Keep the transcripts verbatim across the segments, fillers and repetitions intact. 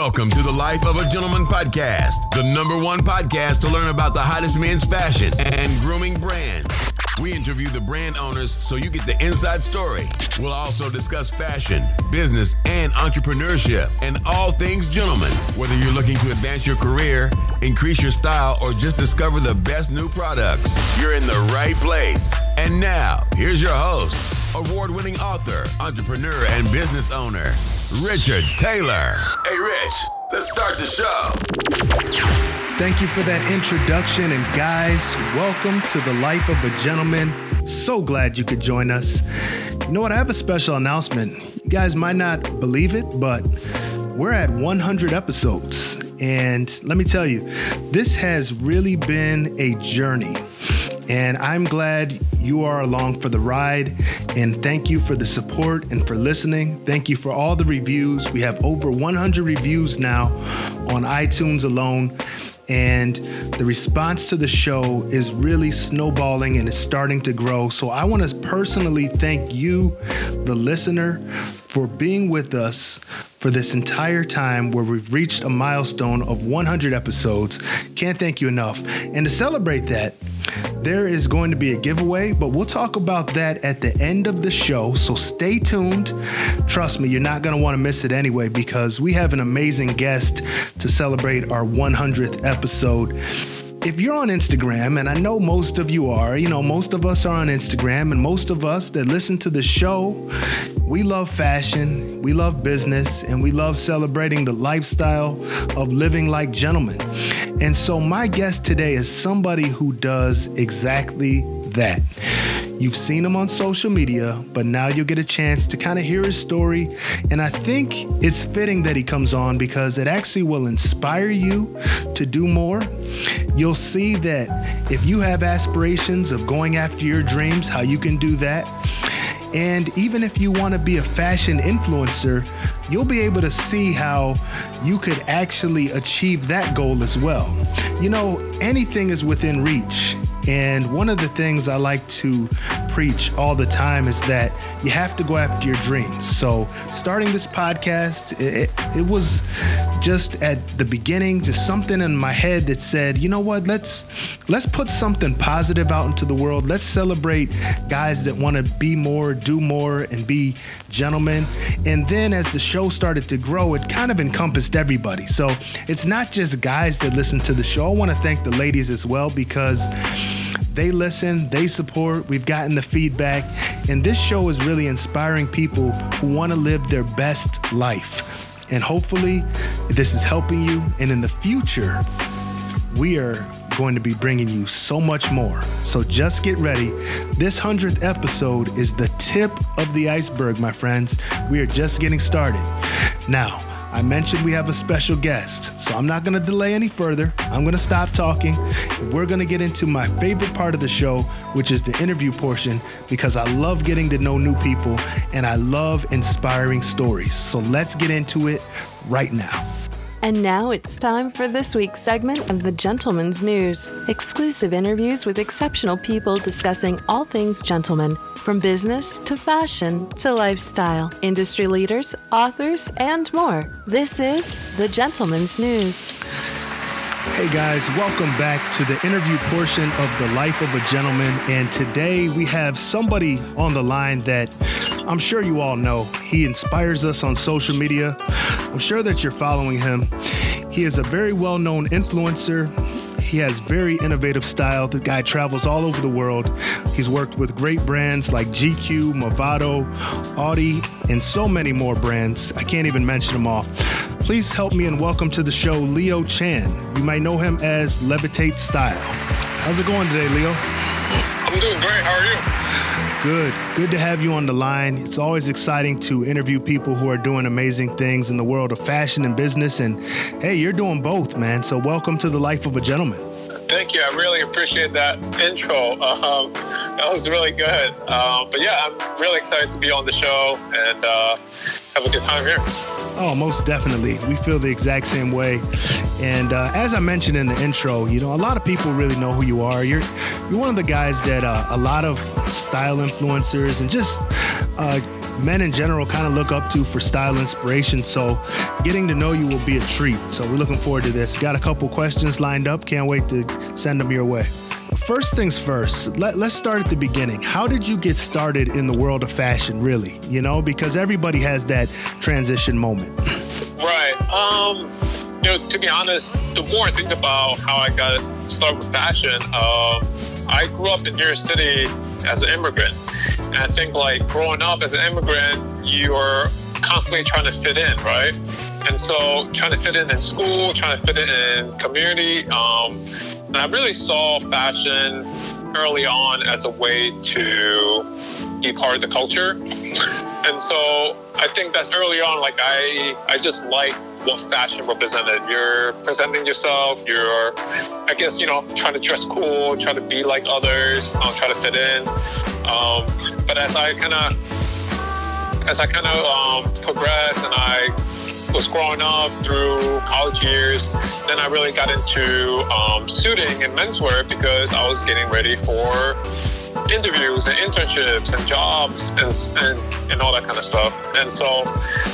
Welcome to the Life of a Gentleman podcast, the number one podcast to learn about the hottest men's fashion and grooming brands. We interview the brand owners so you get the inside story. We'll also discuss fashion, business, and entrepreneurship, and all things gentlemen. Whether you're looking to advance your career, increase your style, or just discover the best new products, you're in the right place. And now, here's your host, award-winning author, entrepreneur, and business owner, Richard Taylor. Hey, Rich, let's start the show. Thank you for that introduction. And guys, welcome to the Life of a Gentleman. So glad you could join us. You know what? I have a special announcement. You guys might not believe it, but we're at one hundred episodes. And let me tell you, this has really been a journey. And I'm glad you are along for the ride. And thank you for the support and for listening. Thank you for all the reviews. We have over one hundred reviews now on iTunes alone. And the response to the show is really snowballing and it's starting to grow. So I want to personally thank you, the listener, for being with us for this entire time where we've reached a milestone of one hundred episodes. Can't thank you enough. And to celebrate that, there is going to be a giveaway, but we'll talk about that at the end of the show. So stay tuned. Trust me, you're not going to want to miss it anyway, because we have an amazing guest to celebrate our one hundredth episode. If you're on Instagram, and I know most of you are, you know, most of us are on Instagram, and most of us that listen to the show, we love fashion, we love business, and we love celebrating the lifestyle of living like gentlemen. And so my guest today is somebody who does exactly that. You've seen him on social media, but now you'll get a chance to kind of hear his story. And I think it's fitting that he comes on because it actually will inspire you to do more. You'll see that if you have aspirations of going after your dreams, how you can do that. And even if you want to be a fashion influencer, you'll be able to see how you could actually achieve that goal as well. You know, anything is within reach. And one of the things I like to preach all the time is that you have to go after your dreams. So starting this podcast, it, it was just at the beginning, just something in my head that said, you know what, let's let's put something positive out into the world. Let's celebrate guys that want to be more, do more, and be gentlemen. And then as the show started to grow, it kind of encompassed everybody. So it's not just guys that listen to the show. I want to thank the ladies as well, because they listen, they support, we've gotten the feedback, and this show is really inspiring people who want to live their best life. And hopefully this is helping you, and in the future, we are going to be bringing you so much more. So just get ready. This hundredth episode is the tip of the iceberg, my friends. We are just getting started. Now, I mentioned we have a special guest, so I'm not going to delay any further. I'm going to stop talking, and we're going to get into my favorite part of the show, which is the interview portion, because I love getting to know new people, and I love inspiring stories. So let's get into it right now. And now it's time for this week's segment of The Gentleman's News. Exclusive interviews with exceptional people discussing all things gentleman, from business to fashion to lifestyle, industry leaders, authors, and more. This is The Gentleman's News. Hey guys, welcome back to the interview portion of The Life of a Gentleman. And today we have somebody on the line that I'm sure you all know. He inspires us on social media. I'm sure that you're following him. He is a very well-known influencer. He has very innovative style. The guy travels all over the world. He's worked with great brands like G Q, Movado, Audi, and so many more brands. I can't even mention them all. Please help me and welcome to the show, Leo Chan. You might know him as Levitate Style. How's it going today, Leo? I'm doing great. How are you? Good. Good to have you on the line. It's always exciting to interview people who are doing amazing things in the world of fashion and business. And hey, you're doing both, man. So welcome to the Life of a Gentleman. Thank you. I really appreciate that intro. Um, that was really good. Um, but yeah, I'm really excited to be on the show and uh, have a good time here. Oh, most definitely. We feel the exact same way. And uh, as I mentioned in the intro, you know, a lot of people really know who you are. You're you're one of the guys that uh, a lot of style influencers and just uh, men in general kind of look up to for style inspiration. So getting to know you will be a treat. So we're looking forward to this. Got a couple questions lined up. Can't wait to send them your way. First things first, let, let's start at the beginning. How did you get started in the world of fashion, really? You know, because everybody has that transition moment. Right. Um, you know, to be honest, the more I think about how I got started with fashion, um, I grew up in New York City as an immigrant. And I think, like, growing up as an immigrant, you're constantly trying to fit in, right? And so trying to fit in in school, trying to fit in in community. Um, and I really saw fashion early on as a way to be part of the culture. And so I think that's early on, like, I, I just liked what fashion represented. You're presenting yourself, you're, I guess, you know, trying to dress cool, trying to be like others, um, try to fit in. Um, but as I kind of, as I kind of um, progressed and I was growing up through college years, then I really got into um, suiting and menswear because I was getting ready for interviews and internships and jobs and and, and all that kind of stuff. And so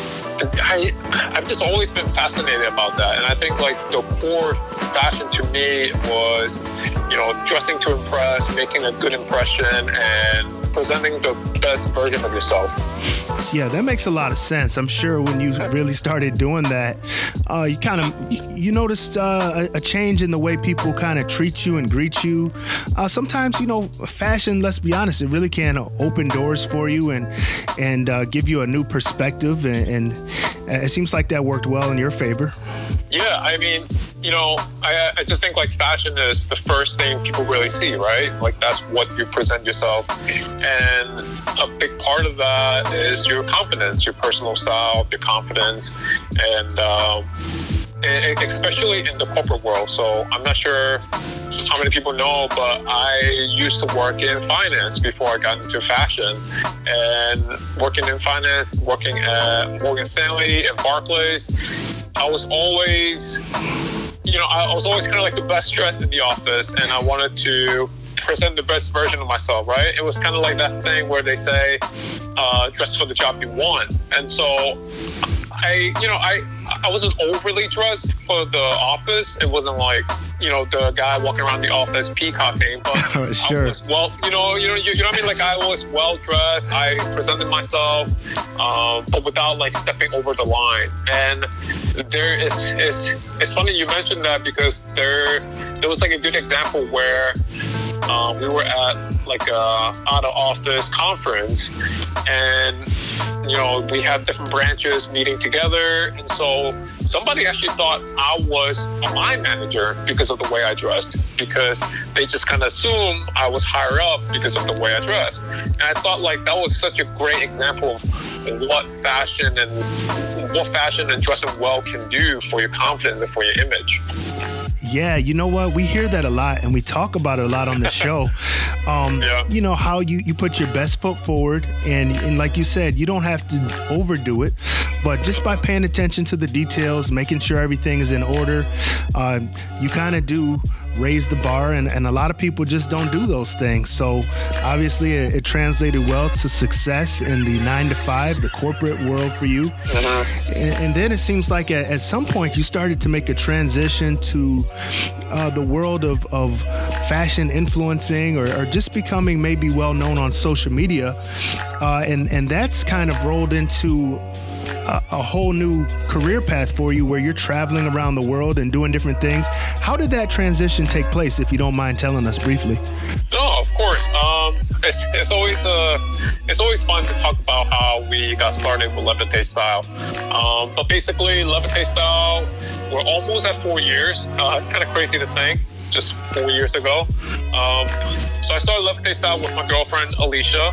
I, I've just always been fascinated about that. And I think, like, the core fashion to me was, you know, dressing to impress, making a good impression, and presenting the best version of yourself. Yeah, that makes a lot of sense. I'm sure when you really started doing that, uh, you kind of, you noticed uh, a change in the way people kind of treat you and greet you. Uh, sometimes, you know, fashion, let's be honest, it really can open doors for you and and uh, give you a new perspective. And, and it seems like that worked well in your favor. Yeah, I mean, you know, I, I just think, like, fashion is the first thing people really see, right? Like, that's what you present yourself. And a big part of that is your confidence, your personal style, your confidence, and, um, and especially in the corporate world. So I'm not sure how many people know, but I used to work in finance before I got into fashion. And working in finance, working at Morgan Stanley and Barclays, I was always, you know, I was always kind of like the best dressed in the office, and I wanted to present the best version of myself, right? It was kind of like that thing where they say, uh, dress for the job you want. And so I, you know, I, I wasn't overly dressed for the office. It wasn't like, you know, the guy walking around the office peacocking, but sure. I was well, you know, you know, you, you know what I mean? Like, I was well dressed. I presented myself, um, but without, like, stepping over the line. And there is, it's, it's funny you mentioned that because there, there was like a good example where um, we were at like a out of office conference, and you know, we had different branches meeting together, and so somebody actually thought I was a line manager because of the way I dressed, because they just kind of assumed I was higher up because of the way I dressed. And I thought, like, that was such a great example of what fashion and what fashion and dressing well can do for your confidence and for your image. Yeah, you know what? We hear that a lot, and we talk about it a lot on the show. Um, yeah. You know, how you, you put your best foot forward, and, and like you said, you don't have to overdo it, but just by paying attention to the details, making sure everything is in order, uh, you kind of do raise the bar, and, and a lot of people just don't do those things. So obviously it, it translated well to success in the nine to five, the corporate world for you. Mm-hmm. And, and then it seems like at, at some point you started to make a transition to uh, the world of, of fashion influencing, or, or just becoming maybe well known on social media. Uh, and, and that's kind of rolled into A, a whole new career path for you, where you're traveling around the world and doing different things. How did that transition take place, if you don't mind telling us briefly? No, of course. Um, it's, it's always uh, it's always fun to talk about how we got started with Levite Style. Um, but basically, Levite Style, we're almost at four years. Uh, it's kind of crazy to think, just four years ago. Um, so I started Levite Style with my girlfriend, Alicia.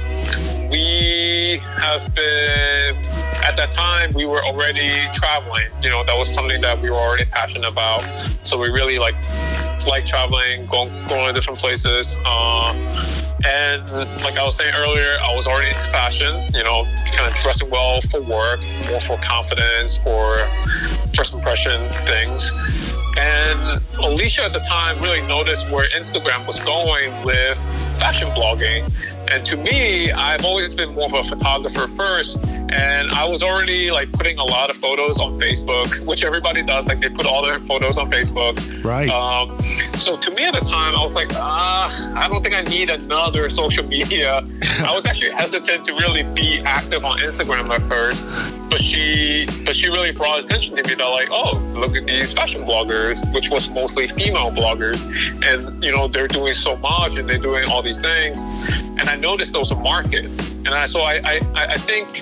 We have been, at that time, we were already traveling. You know, that was something that we were already passionate about. So we really like like traveling, going, going to different places. Uh, and like I was saying earlier, I was already into fashion, you know, kind of dressing well for work, more for confidence, for first impression things. And Alicia at the time really noticed where Instagram was going with fashion blogging. And to me, I've always been more of a photographer first. And I was already like putting a lot of photos on Facebook, which everybody does. Like they put all their photos on Facebook. Right. Um, so to me at the time, I was like, ah, I don't think I need another social media. I was actually hesitant to really be active on Instagram at first. But she, but she really brought attention to me that like, oh, look at these fashion bloggers, which was mostly female bloggers. And, you know, they're doing so much and they're doing all these things. And I noticed there was a market. And I, so I, I, I think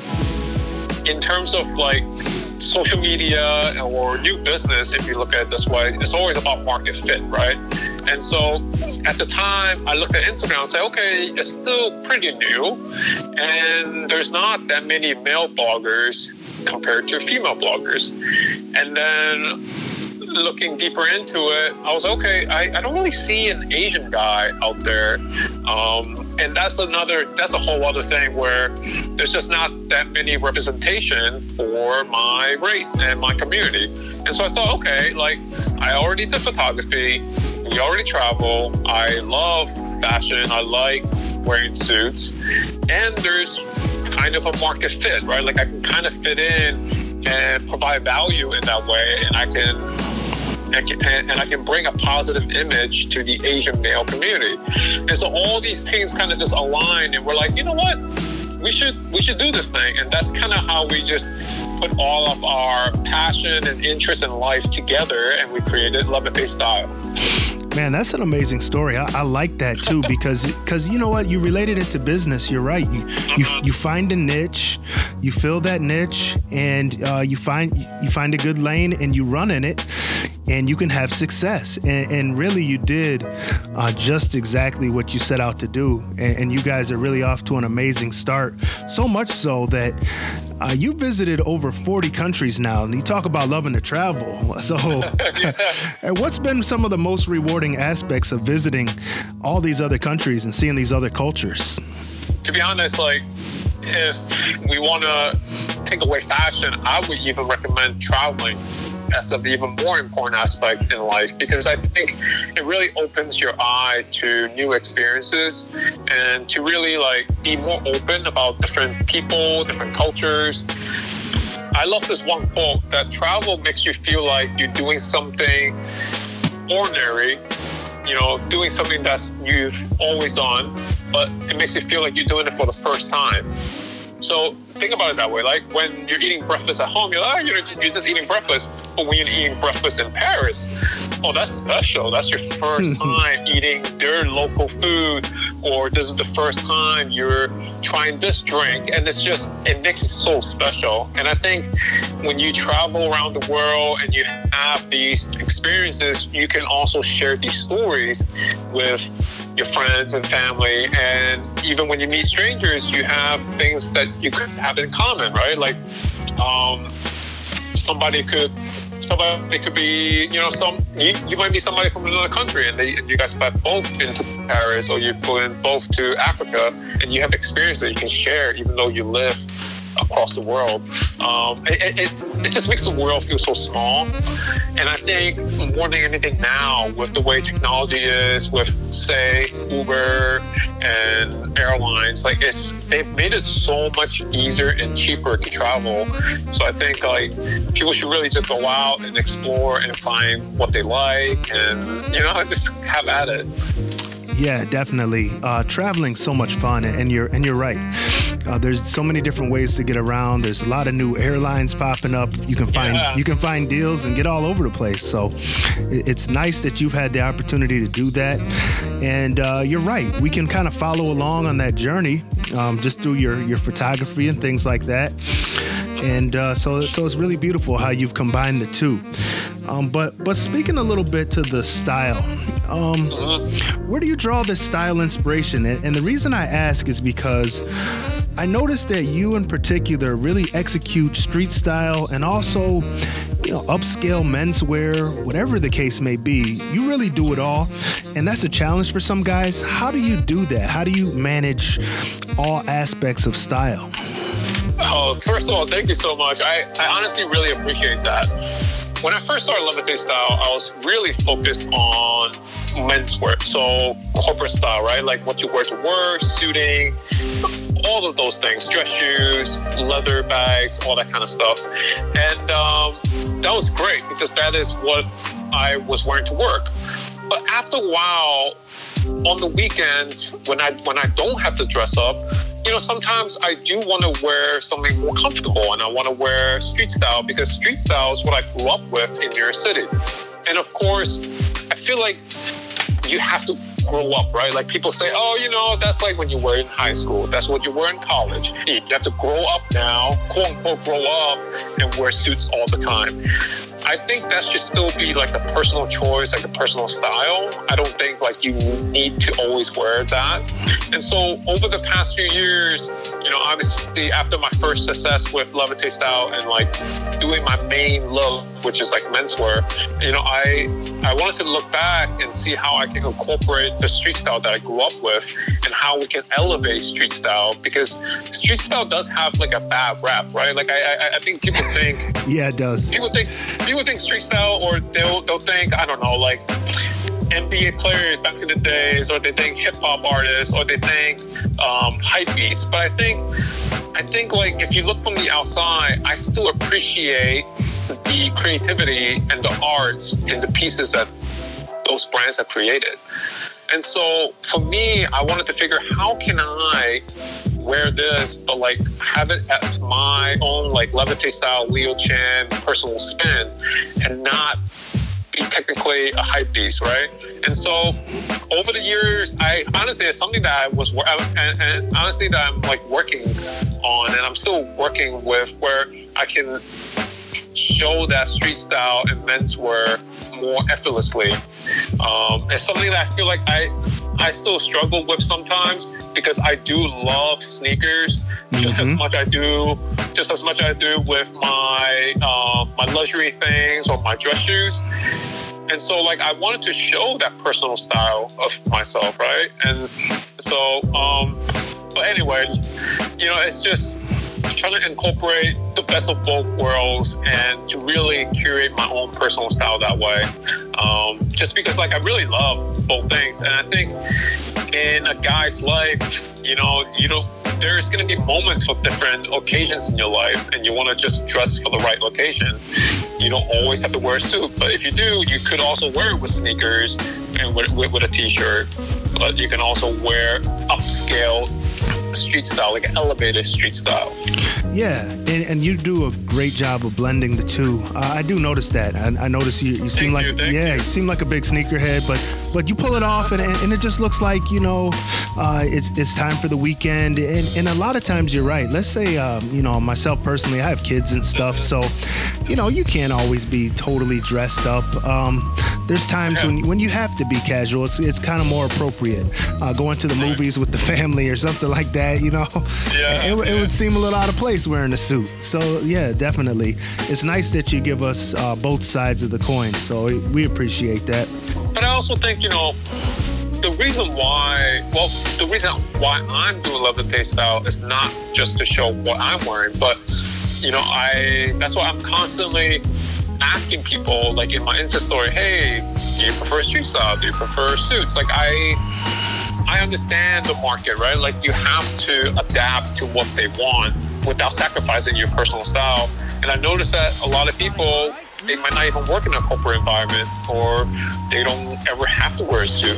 in terms of like social media or new business, if you look at it this way, it's always about market fit, right? And so at the time, I looked at Instagram and said, okay, it's still pretty new. And there's not that many male bloggers compared to female bloggers. And then looking deeper into it, I was okay, I, I don't really see an Asian guy out there. Um, and that's another, that's a whole other thing where there's just not that many representation for my race and my community. And so I thought, okay, like I already did photography, we already travel, I love fashion, I like wearing suits, and there's kind of a market fit, right? Like I can kind of fit in and provide value in that way, and I can And I can bring a positive image to the Asian male community. And so all these things kind of just align, and we're like, you know what? We should we should do this thing. And that's kind of how we just put all of our passion and interest in life together, and we created Love and Face Style. Man, that's an amazing story. I, I like that too, because because you know what, you related it to business. You're right. You you you find a niche, you fill that niche, and uh, you find you find a good lane, and you run in it, and you can have success. And, and really, you did uh, just exactly what you set out to do. And, and you guys are really off to an amazing start. So much so that uh, you visited over forty countries now, and you talk about loving to travel. So, and what's been some of the most rewarding aspects of visiting all these other countries and seeing these other cultures? To be honest, like if we want to take away fashion, I would even recommend traveling as an even more important aspect in life, because I think it really opens your eye to new experiences and to really like be more open about different people, different cultures. I love this one quote that travel makes you feel like you're doing something ordinary, you know, doing something that's you've always done, but it makes you feel like you're doing it for the first time. So think about it that way. Like when you're eating breakfast at home, you're like, oh, you're just, you're just eating breakfast. But when you're eating breakfast in Paris, oh, that's special. That's your first time eating their local food, or this is the first time you're trying this drink. And it's just, it makes it so special. And I think when you travel around the world and you have these experiences, you can also share these stories with your friends and family. And even when you meet strangers, you have things that you could have in common, right? Like um, somebody could somebody could be, you know, some you, you might be somebody from another country, and, they, and you guys have both been to Paris, or you've been both to Africa, and you have experience that you can share, even though you live across the world. Um, it, it, it just makes the world feel so small. And I think more than anything now, with the way technology is, with say Uber and airlines, like it's they've made it so much easier and cheaper to travel. So I think like people should really just go out and explore and find what they like, and you know, just have at it. Yeah, definitely. Uh, traveling's so much fun, and you're and you're right. Uh, there's so many different ways to get around. There's a lot of new airlines popping up. You can find yeah. you can find deals and get all over the place. So it, it's nice that you've had the opportunity to do that. And uh, you're right. We can kind of follow along on that journey, um, just through your your photography and things like that. And uh, so so it's really beautiful how you've combined the two. Um, but but speaking a little bit to the style, um, where do you draw this style inspiration? And, and the reason I ask is because I noticed that you in particular really execute street style and also, you know, upscale menswear, whatever the case may be. You really do it all. And that's a challenge for some guys. How do you do that? How do you manage all aspects of style? Oh, first of all, thank you so much. I, I honestly really appreciate that. when I first started Levite Style, I was really focused on menswear. So corporate style, right? Like what you wear to work, suiting, all of those things, dress shoes, leather bags, all that kind of stuff. And um, that was great because that is what I was wearing to work. But after a while, on the weekends, when I when I don't have to dress up, you know, sometimes I do want to wear something more comfortable and I want to wear street style because street style is what I grew up with in New York City. And of course, I feel like you have to grow up, right? Like people say, oh, you know, that's like when you were in high school. That's what you were in college. You have to grow up now, quote unquote, grow up and wear suits all the time. I think that should still be like a personal choice, like a personal style. I don't think like you need to always wear that. And so over the past few years, you know, obviously after my first success with Levite Style and like doing my main look, which is like menswear, you know, I I wanted to look back and see how I can incorporate the street style that I grew up with and how we can elevate street style because street style does have like a bad rap, right? Like I I, I think people think yeah, it does. People think people think street style, or they'll they'll think I don't know, like N B A players back in the days, or they think hip hop artists, or they think um, hypebeasts. But I think I think like if you look from the outside, I still appreciate the creativity and the arts in the pieces that those brands have created. And so for me, I wanted to figure how can I wear this, but like have it as my own like Levite Style, Leo Chan personal spin and not be technically a hype beast, right? And so over the years, I honestly, it's something that I was, and, and honestly that I'm like working on and I'm still working with where I can show that street style and menswear more effortlessly. Um, it's something that I feel like I I still struggle with sometimes because I do love sneakers just mm-hmm. as much I do just as much I do with my uh, my luxury things or my dress shoes. And so like I wanted to show that personal style of myself, right? And so um, but anyway, you know, it's just trying to incorporate the best of both worlds and to really curate my own personal style that way. Um, just because like I really love both things. And I think in a guy's life, you know, you don't, there's going to be moments for different occasions in your life and you want to just dress for the right occasion. You don't always have to wear a suit, but if you do, you could also wear it with sneakers and with, with, with a t-shirt, but you can also wear upscale street style, like an elevated street style. Yeah, and, and you do a great job of blending the two. Uh, I do notice that. I, I notice you, you seem thank like you, yeah, you. you seem like a big sneakerhead, but but you pull it off, and, and, and it just looks like you know, uh, it's it's time for the weekend. And, and a lot of times you're right. Let's say um, you know, myself personally, I have kids and stuff, so you know, you can't always be totally dressed up. Um, there's times yeah. when when you have to be casual. It's it's kind of more appropriate. Uh, going to the movies with the family or something like that. You know, yeah, it, it yeah. would seem a little out of place wearing a suit. So yeah, definitely. It's nice that you give us uh, both sides of the coin. So we appreciate that. But I also think, you know, the reason why, well, the reason why I'm doing Levite Style is not just to show what I'm wearing, but, you know, I, that's why I'm constantly asking people, like in my Insta story, hey, do you prefer street style? Do you prefer suits? Like I, I understand the market, right? Like you have to adapt to what they want without sacrificing your personal style. And I noticed that a lot of people, they might not even work in a corporate environment or they don't ever have to wear a suit.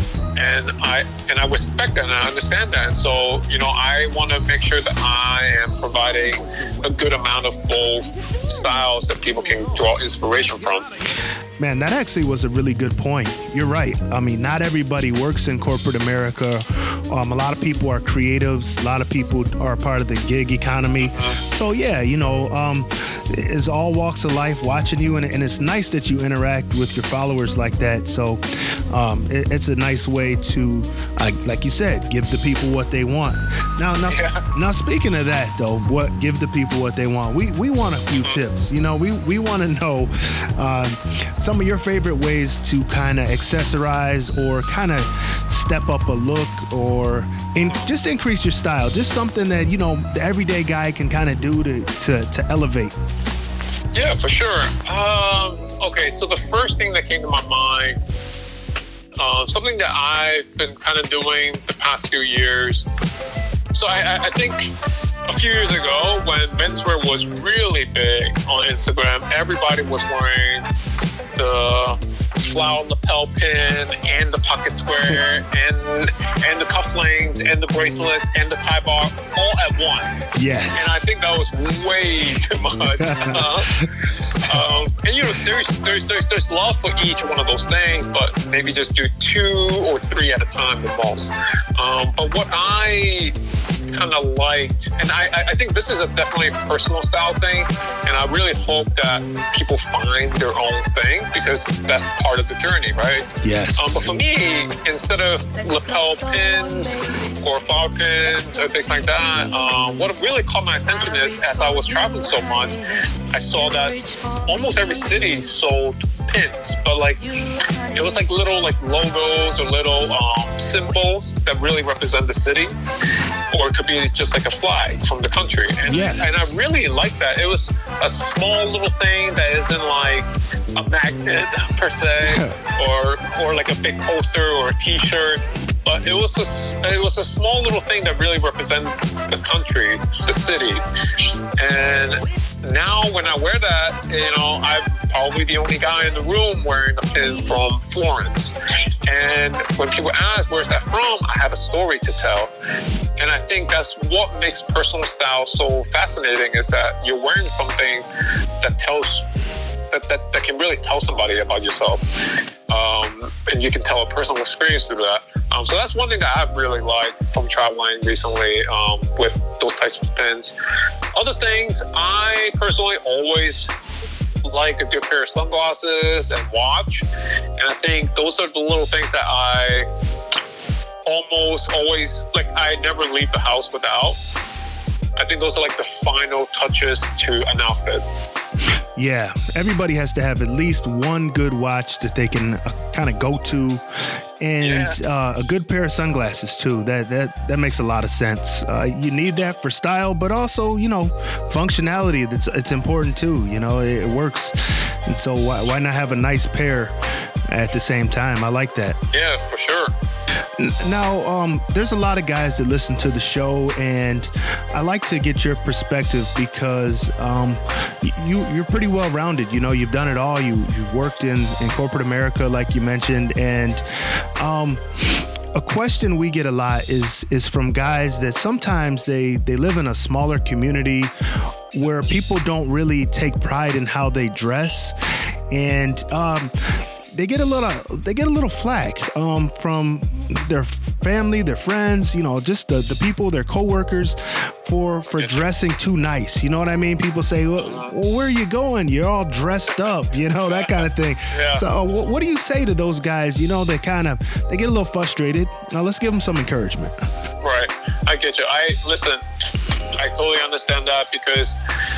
And I and I respect that and I understand that. And so, you know, I want to make sure that I am providing a good amount of both styles that people can draw inspiration from. Man, that actually was a really good point. You're right. I mean, not everybody works in corporate America. Um, a lot of people are creatives. A lot of people are a part of the gig economy. Uh-huh. So yeah, you know, um, it's all walks of life watching you, and, and it's nice that you interact with your followers like that. So um, it, it's a nice way to, uh, like you said, give the people what they want. Now, now, yeah. now speaking of that though, what give the people what they want? We we want a few uh-huh. tips. You know, we we want to know. Uh, Some of your favorite ways to kind of accessorize or kind of step up a look or in, just increase your style. Just something that, you know, the everyday guy can kind of do to, to, to elevate. Yeah, for sure. Um, okay, so the first thing that came to my mind, uh, something that I've been kind of doing the past few years. So I, I think a few years ago, when menswear was really big on Instagram, everybody was wearing the flower lapel pin and the pocket square and and the cufflinks and the bracelets and the tie bar all at once. Yes. And I think that was way too much. uh, um, and you know, there's, there's there's there's love for each one of those things, but maybe just do two or three at a time the most. Um, but what I kind of liked, and I, I think this is a definitely a personal style thing, and I really hope that people find their own thing, because that's part of the journey, right? Yes. Um, but for me, instead of lapel pins or flower pins or things like that, um, what really caught my attention is, as I was traveling so much, I saw that almost every city sold pins, but like it was like little like logos or little um, symbols that really represent the city, or it could be just like a flag from the country. And, yes. and I really liked that. It was a small little thing that isn't like a magnet per se, or or like a big poster or a T-shirt. But it was a, it was a small little thing that really represented the country, the city. And now when I wear that, you know, I'm probably the only guy in the room wearing a pin from Florence. And when people ask, where's that from? I have a story to tell. And I think that's what makes personal style so fascinating, is that you're wearing something that tells, that, that, that can really tell somebody about yourself. Um, and you can tell a personal experience through that. Um, so that's one thing that I've really liked from traveling recently, um, with those types of pins. Other things, I personally always like a good pair of sunglasses and watch. And I think those are the little things that I almost always, like I never leave the house without. I think those are like the final touches to an outfit. Yeah, everybody has to have at least one good watch that they can uh, kind of go to, and yeah. uh, a good pair of sunglasses too. That that that makes a lot of sense. Uh, you need that for style, but also, you know, functionality. That's it's important too. You know, it, it works, and so why why not have a nice pair at the same time? I like that. Yeah, for sure. Now, um, there's a lot of guys that listen to the show, and I like to get your perspective because um, you, you're pretty well-rounded. You know, you've done it all. You, you've worked in, in corporate America, like you mentioned, and um, a question we get a lot is is from guys that sometimes they, they live in a smaller community where people don't really take pride in how they dress, and um, they get a little they get a little flack um, from their family, their friends, you know, just the, the people, their coworkers, for for dressing too nice. You know what I mean? People say, well, where are you going? You're all dressed up, you know, that kind of thing. Yeah. So uh, what, what do you say to those guys? You know, they kind of, they get a little frustrated. Now let's give them some encouragement. Right. I get you. I listen, I totally understand that, because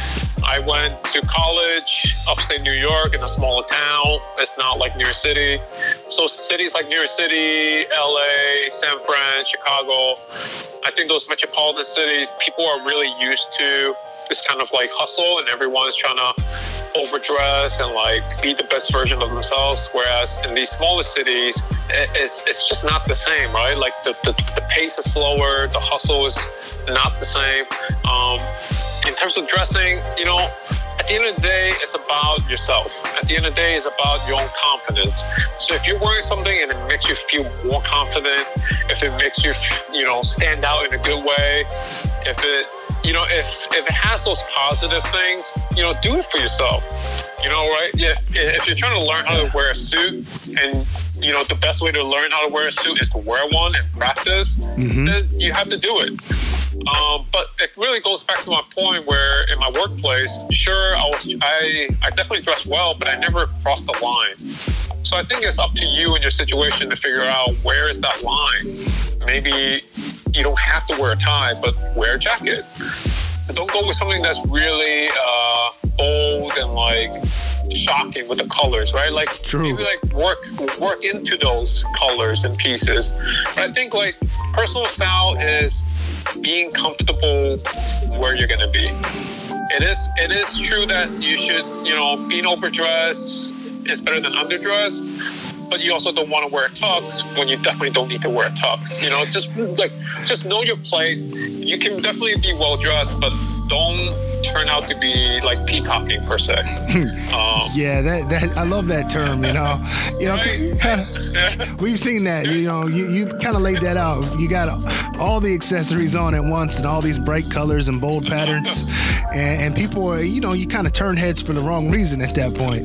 I went to college upstate New York in a smaller town. It's not like New York City. So cities like New York City, L A, San Fran, Chicago, I think those metropolitan cities, people are really used to this kind of like hustle, and everyone's trying to overdress and like be the best version of themselves. Whereas in these smaller cities, it's, it's just not the same, right? Like the, the, the pace is slower, the hustle is not the same. Um, In terms of dressing, you know, at the end of the day, it's about yourself. At the end of the day, it's about your own confidence. So if you're wearing something and it makes you feel more confident, if it makes you, you know, stand out in a good way, if it, you know, if, if it has those positive things, you know, do it for yourself. You know, right? If, if you're trying to learn how to wear a suit, and, you know, the best way to learn how to wear a suit is to wear one and practice, mm-hmm. then you have to do it. Um, but it really goes back to my point where in my workplace, sure, I was, I, I definitely dressed well, but I never crossed the line. So I think it's up to you in your situation to figure out where is that line. Maybe you don't have to wear a tie, but wear a jacket. Don't go with something that's really uh, bold and like shocking with the colors, right? Like True. maybe like work work into those colors and pieces. But I think like personal style is being comfortable where you're going to be. it is it is true that you should, you know, being overdressed is better than underdressed, but you also don't want to wear a tux when you definitely don't need to wear a tux. You know, just like just know your place. You can definitely be well dressed, but don't turn out to be like peacocking per se. Um, yeah, that that I love that term. You know, you know, right? We've seen that. You know, you you kind of laid that out. You got all the accessories on at once and all these bright colors and bold patterns, and, and people are, you know, you kind of turn heads for the wrong reason at that point.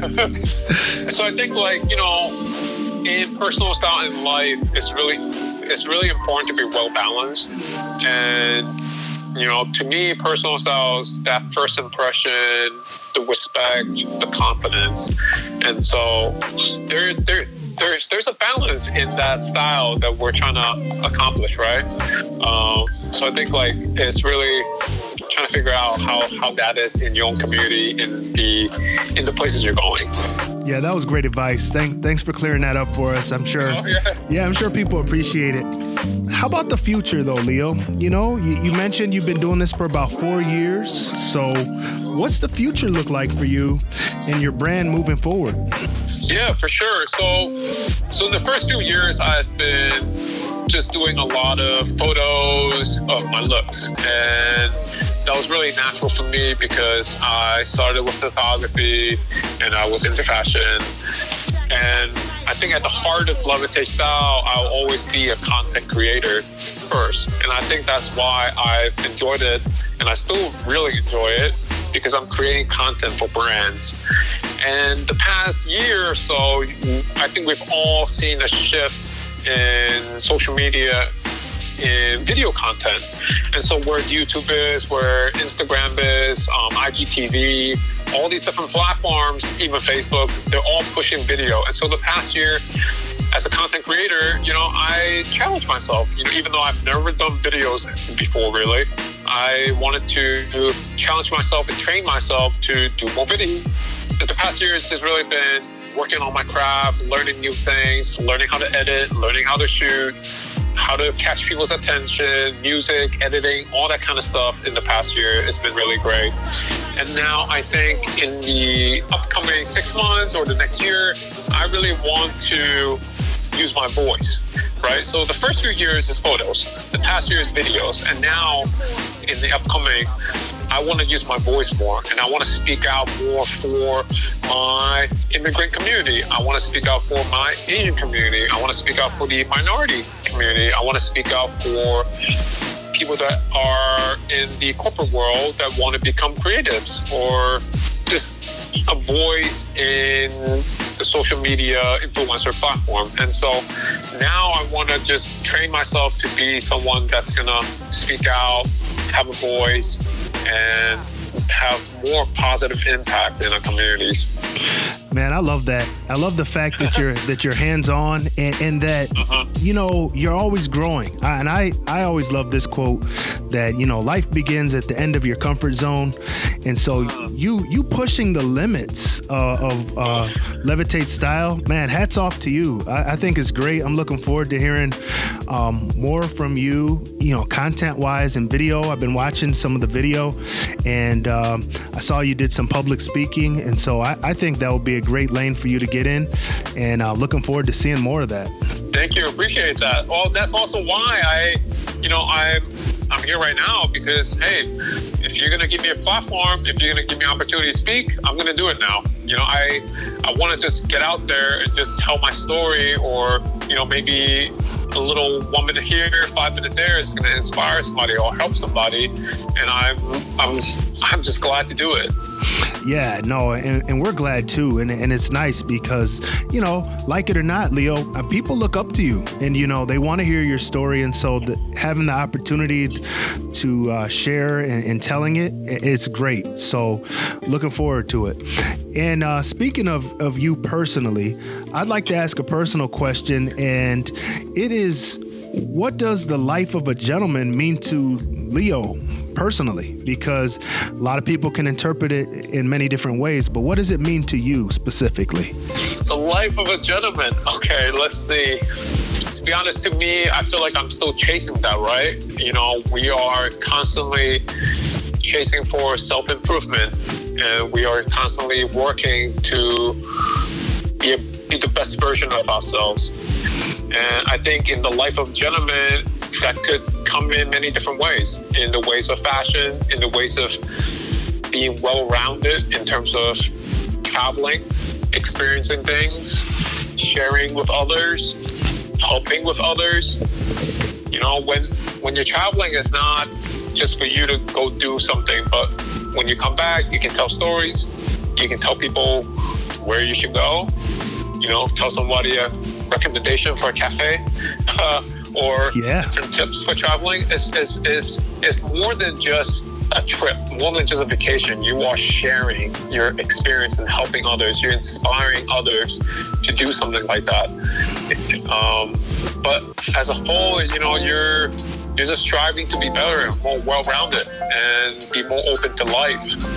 So I think, like, you know, in personal style in life, it's really it's really important to be well balanced. And you know, to me, personal style is that first impression, the respect, the confidence. And so there, there, there's there's a balance in that style that we're trying to accomplish, right? Um, so I think, like, it's really trying to figure out how, how that is in your own community, in the in the places you're going. Yeah, that was great advice. Thank, thanks for clearing that up for us. I'm sure. Oh, yeah. yeah, I'm sure people appreciate it. How about the future, though, Leo? You know, you, you mentioned you've been doing this for about four years. So what's the future look like for you and your brand moving forward? Yeah, for sure. So, so in the first few years, I've been just doing a lot of photos of my looks. And that was really natural for me because I started with photography and I was into fashion. And I think at the heart of Levitate Style, I'll always be a content creator first. And I think that's why I've enjoyed it. And I still really enjoy it because I'm creating content for brands. And the past year or so, I think we've all seen a shift in social media in video content. And so where YouTube is, where Instagram is, um, I G T V, all these different platforms, even Facebook, they're all pushing video. And so the past year, as a content creator, you know, I challenged myself. You know, even though I've never done videos before, really, I wanted to challenge myself and train myself to do more videos. The past year has just really been working on my craft, learning new things, learning how to edit, learning how to shoot, how to catch people's attention, music, editing, all that kind of stuff in the past year. It's been really great. And now I think in the upcoming six months or the next year, I really want to use my voice, right? So the first few years is photos, the past year is videos, and now in the upcoming, I want to use my voice more, and I want to speak out more for my immigrant community. I want to speak out for my Asian community. I want to speak out for the minority community. I want to speak out for people that are in the corporate world that want to become creatives, or just a voice in the social media influencer platform. And so now I want to just train myself to be someone that's going to speak out, have a voice, and have more positive impact in our communities. Man, I love that. I love the fact that you're that you're hands-on and, and that, uh-huh. you know, you're always growing. I, and I, I always love this quote that, you know, life begins at the end of your comfort zone. And so you you pushing the limits uh, of uh, Levitate Style, man, hats off to you. I, I think it's great. I'm looking forward to hearing um, more from you, you know, content-wise and video. I've been watching some of the video, and um, I saw you did some public speaking. And so I, I think that would be a great lane for you to get in, and uh, looking forward to seeing more of that. Thank you. Appreciate that. Well, that's also why I, you know, I'm, I'm here right now because, hey, if you're going to give me a platform, if you're going to give me an opportunity to speak, I'm going to do it now. You know, I, I want to just get out there and just tell my story, or, you know, maybe a little one minute here, five minute there is going to inspire somebody or help somebody. And I'm, I'm, I'm just glad to do it. Yeah, no, and, and we're glad too. And, and it's nice because, you know, like it or not, Leo, uh, people look up to you, and, you know, they want to hear your story. And so the, having the opportunity to uh, share and, and telling it, it's great. So looking forward to it. And uh, speaking of, of you personally, I'd like to ask a personal question, and it is, what does the life of a gentleman mean to Leo personally? Because a lot of people can interpret it in many different ways, but what does it mean to you specifically? The life of a gentleman. Okay, let's see. To be honest, to me, I feel like I'm still chasing that, right? You know, we are constantly chasing for self-improvement, and we are constantly working to be, a, be the best version of ourselves. And I think in the life of a gentleman, that could come in many different ways, in the ways of fashion, in the ways of being well-rounded in terms of traveling, experiencing things, sharing with others, helping with others. You know, when when you're traveling, it's not just for you to go do something, but when you come back, you can tell stories, you can tell people where you should go, you know, tell somebody a recommendation for a cafe, uh, or yeah. different tips for traveling. It's, it's, it's, it's more than just a trip, more than just a vacation. You are sharing your experience and helping others. You're inspiring others to do something like that. Um, but as a whole, you know, you're you're just striving to be better and more well-rounded and be more open to life.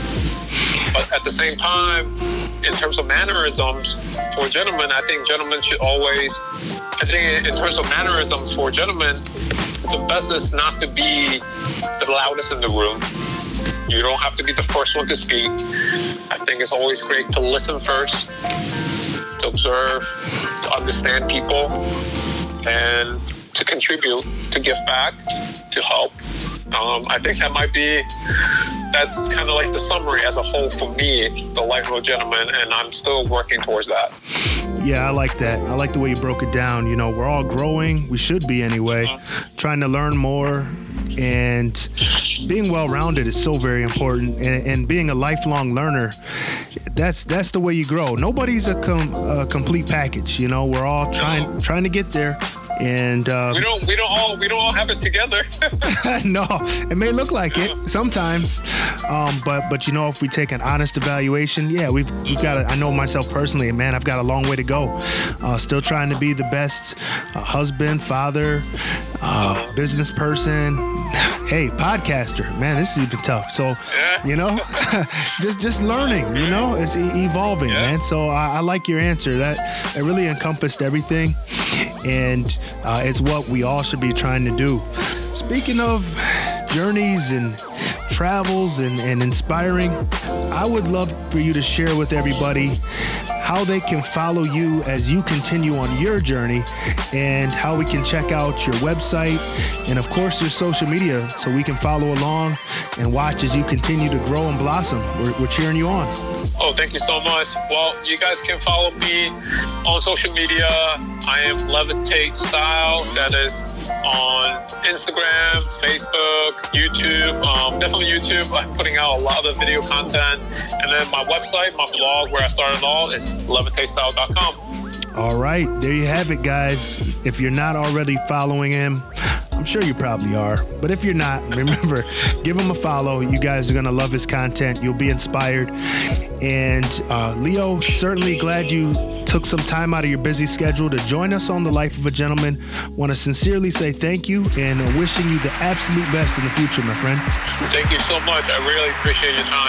But at the same time, in terms of mannerisms for gentlemen, I think gentlemen should always, I think in terms of mannerisms for gentlemen, the best is not to be the loudest in the room. You don't have to be the first one to speak. I think it's always great to listen first, to observe, to understand people, and to contribute, to give back, to help. Um, I think that might be, that's kind of like the summary as a whole for me, the life of a gentleman, and I'm still working towards that. Yeah, I like that. I like the way you broke it down. You know, we're all growing. We should be anyway, mm-hmm. trying to learn more. And being well-rounded is so very important. And, and being a lifelong learner, that's that's the way you grow. Nobody's a, com- a complete package. You know, we're all trying no. trying to get there. And uh, we don't we don't all we don't all have it together. No, it may look like it sometimes, um, but but you know, if we take an honest evaluation, yeah, we've we've got. A, I know myself personally, man, I've got a long way to go. Uh, still trying to be the best uh, husband, father, uh, business person. Hey, podcaster, man, this is even tough. So, yeah. you know, just just learning. You know, it's e- evolving, yeah. man. So I, I like your answer. That that really encompassed everything. And uh, it's what we all should be trying to do. Speaking of journeys and travels and, and inspiring, I would love for you to share with everybody how they can follow you as you continue on your journey, and how we can check out your website and, of course, your social media so we can follow along and watch as you continue to grow and blossom. We're, we're cheering you on. Oh, thank you so much. Well, you guys can follow me on social media. I am Levitate Style. That is on Instagram, Facebook, YouTube. Um, definitely YouTube. I'm putting out a lot of video content. And then my website, my blog, where I started all, is levitate style dot com. All right. There you have it, guys. If you're not already following him, I'm sure you probably are, but if you're not, remember, give him a follow. You guys are going to love his content. You'll be inspired. And uh, Leo, certainly glad you took some time out of your busy schedule to join us on The Life of a Gentleman. Want to sincerely say thank you, and uh, wishing you the absolute best in the future, my friend. Thank you so much. I really appreciate your time.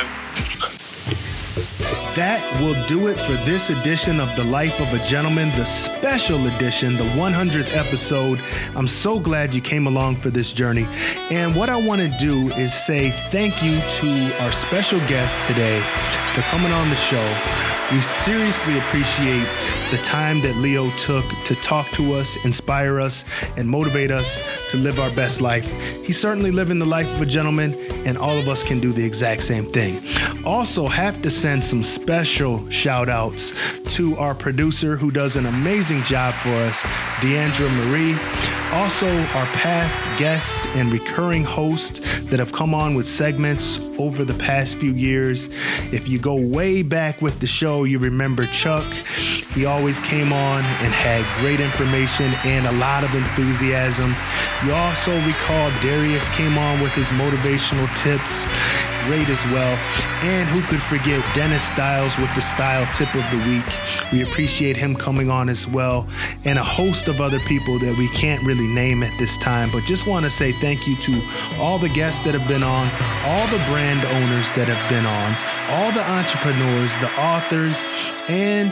That will do it for this edition of The Life of a Gentleman, the special edition, the one hundredth episode. I'm so glad you came along for this journey. And what I want to do is say thank you to our special guest today for coming on the show. We seriously appreciate the time that Leo took to talk to us, inspire us, and motivate us to live our best life. He's certainly living the life of a gentleman, and all of us can do the exact same thing. Also, have to send some special shout outs to our producer who does an amazing job for us, Deandra Marie. Also, our past guests and recurring hosts that have come on with segments over the past few years. If you go way back with the show, you remember Chuck. He always came on and had great information and a lot of enthusiasm. You also recall Darius came on with his motivational tips. Great as well. And who could forget Dennis Styles with the Style Tip of the Week. We appreciate him coming on as well, and a host of other people that we can't really name at this time, but just want to say thank you to all the guests that have been on, all the brand owners that have been on, all the entrepreneurs, the authors, and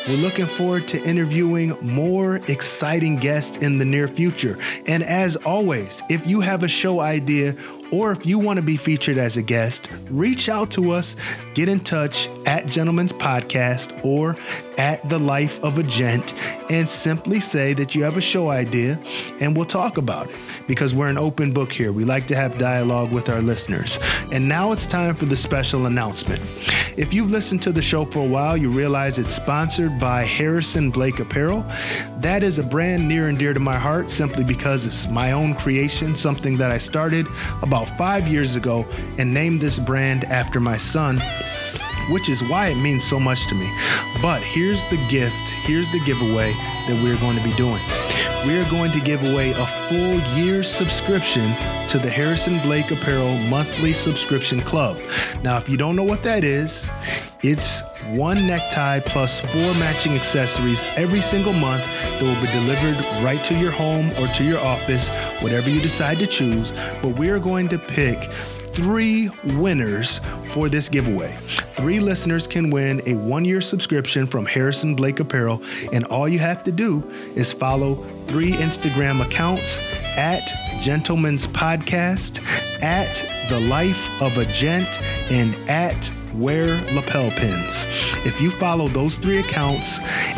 We're looking forward to interviewing more exciting guests in the near future. And as always, if you have a show idea or if you want to be featured as a guest, reach out to us, get in touch at Gentleman's Podcast or at The Life of a Gent, and simply say that you have a show idea and we'll talk about it, because we're an open book here. We like to have dialogue with our listeners. And now it's time for the special announcement. If you've listened to the show for a while, you realize it's sponsored by Harrison Blake Apparel. That is a brand near and dear to my heart, simply because it's my own creation, something that I started about five years ago and named this brand after my son, which is why it means so much to me. But here's the gift, here's the giveaway that we're going to be doing. We are going to give away a full year's subscription to the Harrison Blake Apparel Monthly Subscription Club. Now, if you don't know what that is, it's one necktie plus four matching accessories every single month that will be delivered right to your home or to your office, whatever you decide to choose. But we are going to pick three winners for this giveaway. Three listeners can win a one-year subscription from Harrison Blake Apparel, and all you have to do is follow three Instagram accounts at Gentleman's Podcast, at The Life of a Gent, and at Wear Lapel Pins. If you follow those three accounts,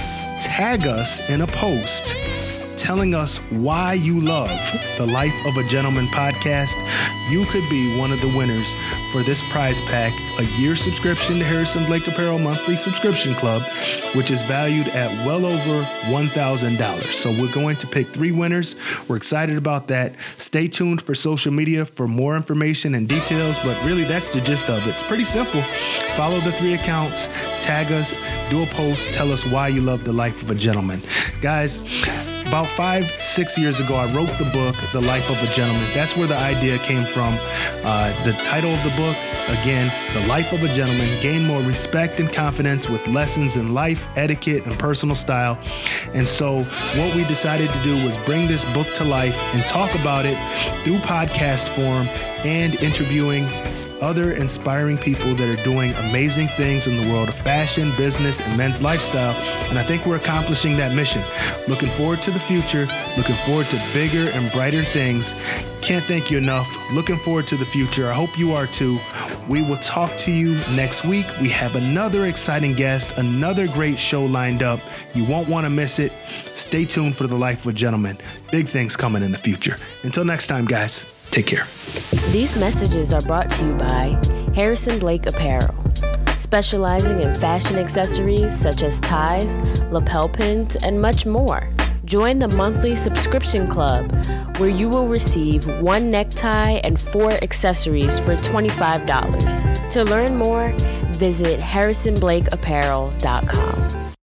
tag us in a post telling us why you love the Life of a Gentleman podcast, you could be one of the winners for this prize pack, a year subscription to Harrison Blake Apparel Monthly Subscription Club, which is valued at well over one thousand dollars. So we're going to pick three winners. We're excited about that. Stay tuned for social media for more information and details, but really that's the gist of it. It's pretty simple. Follow the three accounts, tag us, do a post, tell us why you love the Life of a Gentleman. Guys, about five, six years ago, I wrote the book, The Life of a Gentleman. That's where the idea came from. Uh, the title of the book, again, The Life of a Gentleman, gain more respect and confidence with lessons in life, etiquette, and personal style. And so what we decided to do was bring this book to life and talk about it through podcast form and interviewing other inspiring people that are doing amazing things in the world of fashion, business, and men's lifestyle. And I think we're accomplishing that mission. Looking forward to the future, looking forward to bigger and brighter things. Can't thank you enough. Looking forward to the future. I hope you are too. We will talk to you next week. We have another exciting guest, another great show lined up. You won't want to miss it. Stay tuned for The Life of a Gentleman. Big things coming in the future. Until next time, guys. Take care. These messages are brought to you by Harrison Blake Apparel, specializing in fashion accessories such as ties, lapel pins, and much more. Join the monthly subscription club, where you will receive one necktie and four accessories for twenty-five dollars. To learn more, visit harrison blake apparel dot com.